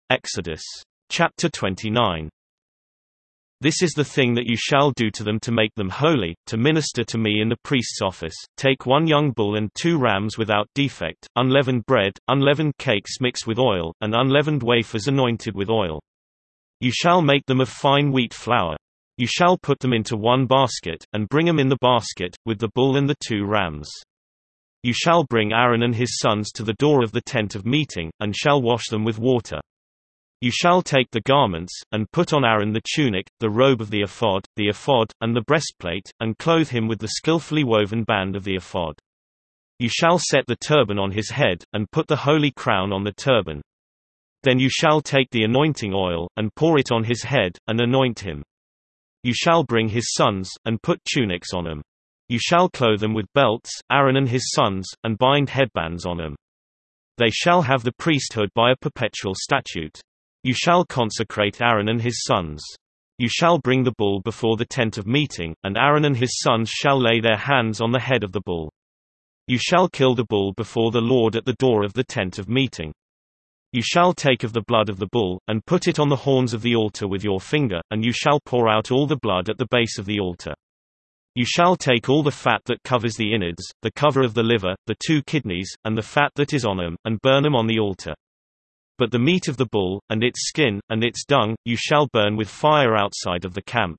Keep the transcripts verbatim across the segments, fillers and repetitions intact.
Exodus. Chapter twenty-nine. This is the thing that you shall do to them to make them holy, to minister to me in the priest's office. Take one young bull and two rams without defect, unleavened bread, unleavened cakes mixed with oil, and unleavened wafers anointed with oil. You shall make them of fine wheat flour. You shall put them into one basket, and bring them in the basket, with the bull and the two rams. You shall bring Aaron and his sons to the door of the tent of meeting, and shall wash them with water. You shall take the garments, and put on Aaron the tunic, the robe of the ephod, the ephod, and the breastplate, and clothe him with the skillfully woven band of the ephod. You shall set the turban on his head, and put the holy crown on the turban. Then you shall take the anointing oil, and pour it on his head, and anoint him. You shall bring his sons, and put tunics on them. You shall clothe them with belts, Aaron and his sons, and bind headbands on them. They shall have the priesthood by a perpetual statute. You shall consecrate Aaron and his sons. You shall bring the bull before the tent of meeting, and Aaron and his sons shall lay their hands on the head of the bull. You shall kill the bull before the Lord at the door of the tent of meeting. You shall take of the blood of the bull, and put it on the horns of the altar with your finger, and you shall pour out all the blood at the base of the altar. You shall take all the fat that covers the innards, the cover of the liver, the two kidneys, and the fat that is on them, and burn them on the altar. But the meat of the bull, and its skin, and its dung, you shall burn with fire outside of the camp.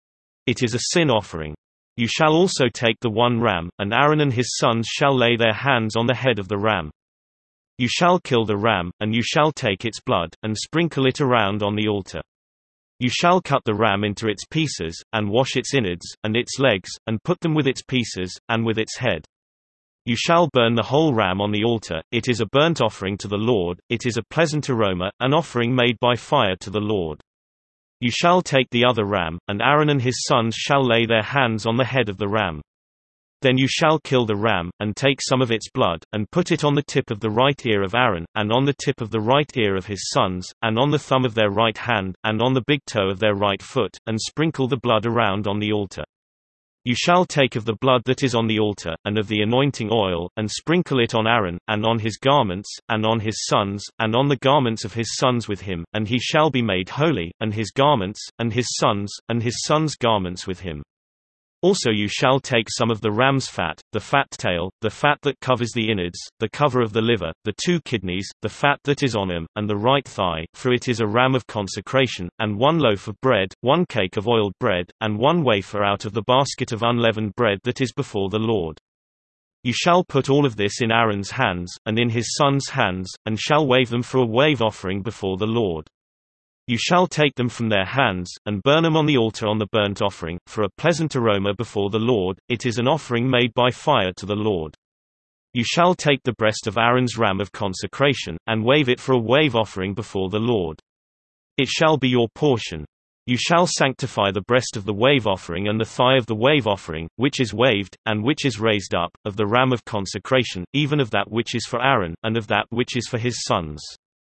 It is a sin offering. You shall also take the one ram, and Aaron and his sons shall lay their hands on the head of the ram. You shall kill the ram, and you shall take its blood, and sprinkle it around on the altar. You shall cut the ram into its pieces, and wash its innards, and its legs, and put them with its pieces, and with its head. You shall burn the whole ram on the altar. It is a burnt offering to the Lord, it is a pleasant aroma, an offering made by fire to the Lord. You shall take the other ram, and Aaron and his sons shall lay their hands on the head of the ram. Then you shall kill the ram, and take some of its blood, and put it on the tip of the right ear of Aaron, and on the tip of the right ear of his sons, and on the thumb of their right hand, and on the big toe of their right foot, and sprinkle the blood around on the altar. You shall take of the blood that is on the altar, and of the anointing oil, and sprinkle it on Aaron, and on his garments, and on his sons, and on the garments of his sons with him, and he shall be made holy, and his garments, and his sons, and his sons' garments with him. Also you shall take some of the ram's fat, the fat tail, the fat that covers the innards, the cover of the liver, the two kidneys, the fat that is on them, and the right thigh, for it is a ram of consecration, and one loaf of bread, one cake of oiled bread, and one wafer out of the basket of unleavened bread that is before the Lord. You shall put all of this in Aaron's hands, and in his sons' hands, and shall wave them for a wave offering before the Lord. You shall take them from their hands, and burn them on the altar on the burnt offering, for a pleasant aroma before the Lord. It is an offering made by fire to the Lord. You shall take the breast of Aaron's ram of consecration, and wave it for a wave offering before the Lord. It shall be your portion. You shall sanctify the breast of the wave offering and the thigh of the wave offering, which is waved, and which is raised up, of the ram of consecration, even of that which is for Aaron, and of that which is for his sons.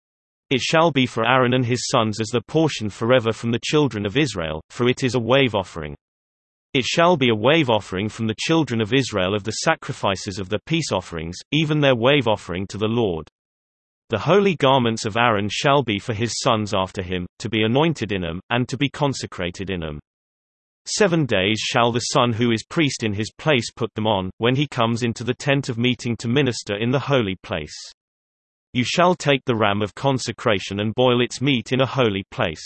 It shall be for Aaron and his sons as their portion forever from the children of Israel, for it is a wave offering. It shall be a wave offering from the children of Israel of the sacrifices of their peace offerings, even their wave offering to the Lord. The holy garments of Aaron shall be for his sons after him, to be anointed in them, and to be consecrated in them. Seven days shall the son who is priest in his place put them on, when he comes into the tent of meeting to minister in the holy place. You shall take the ram of consecration and boil its meat in a holy place.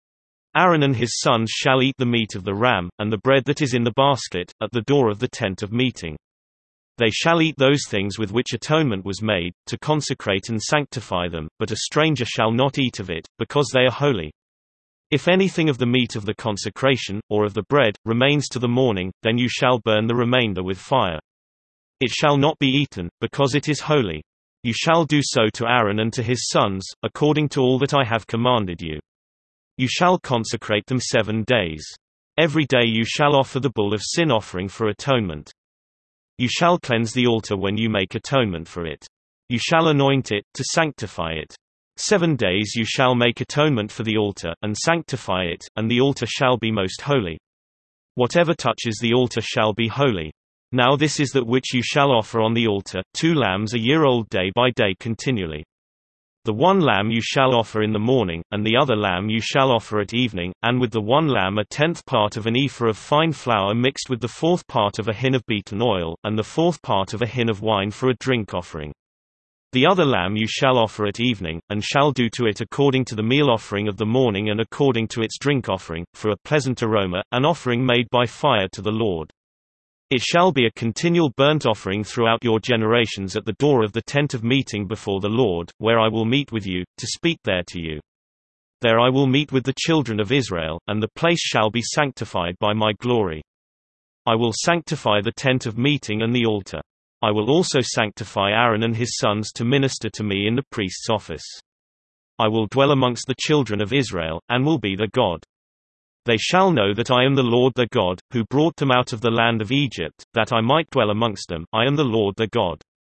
Aaron and his sons shall eat the meat of the ram, and the bread that is in the basket, at the door of the tent of meeting. They shall eat those things with which atonement was made, to consecrate and sanctify them, but a stranger shall not eat of it, because they are holy. If anything of the meat of the consecration, or of the bread, remains to the morning, then you shall burn the remainder with fire. It shall not be eaten, because it is holy. You shall do so to Aaron and to his sons, according to all that I have commanded you. You shall consecrate them seven days. Every day you shall offer the bull of sin offering for atonement. You shall cleanse the altar when you make atonement for it. You shall anoint it, to sanctify it. Seven days you shall make atonement for the altar, and sanctify it, and the altar shall be most holy. Whatever touches the altar shall be holy. Now this is that which you shall offer on the altar, two lambs a year old day by day continually. The one lamb you shall offer in the morning, and the other lamb you shall offer at evening, and with the one lamb a tenth part of an ephah of fine flour mixed with the fourth part of a hin of beaten oil, and the fourth part of a hin of wine for a drink offering. The other lamb you shall offer at evening, and shall do to it according to the meal offering of the morning and according to its drink offering, for a pleasant aroma, an offering made by fire to the Lord. It shall be a continual burnt offering throughout your generations at the door of the tent of meeting before the Lord, where I will meet with you, to speak there to you. There I will meet with the children of Israel, and the place shall be sanctified by my glory. I will sanctify the tent of meeting and the altar. I will also sanctify Aaron and his sons to minister to me in the priest's office. I will dwell amongst the children of Israel, and will be their God. They shall know that I am the Lord their God, who brought them out of the land of Egypt, that I might dwell amongst them. I am the Lord their God.